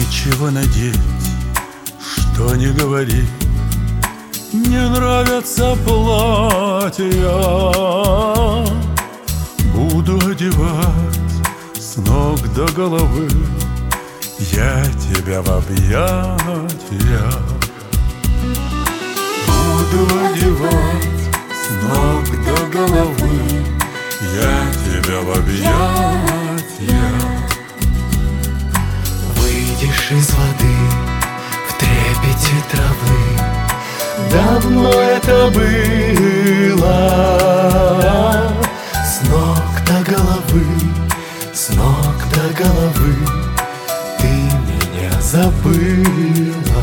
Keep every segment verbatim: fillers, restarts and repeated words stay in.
Нечего надеть, что не говори, не нравятся платья. Буду одевать с ног до головы я тебя в объятия. Буду одевать с ног до головы я тебя в объятия. Выйдешь из воды в трепете травы, давно это было. С ног до головы, с ног до головы ты меня забыла.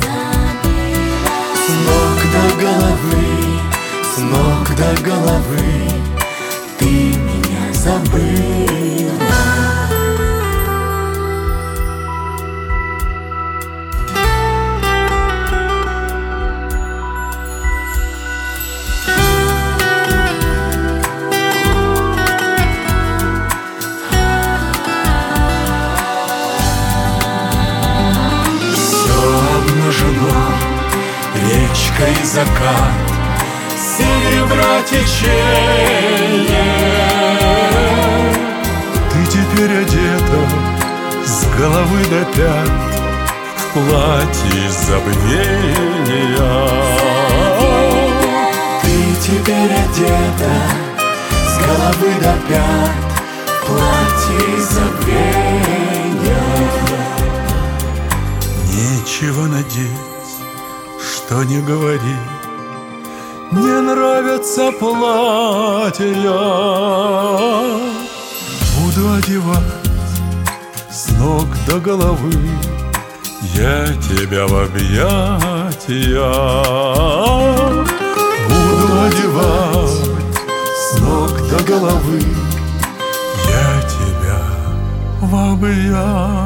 С ног до головы, с ног до головы ты меня забыла. Речка и закат, серебра течение. Ты теперь одета с головы до пят в платье из забвения. Ты теперь одета с головы до пят в платье из забвения. Нечего надеть, что не говори, не нравятся платья. Буду одевать с ног до головы я тебя в объятия. Буду одевать с ног до головы я тебя в объятия.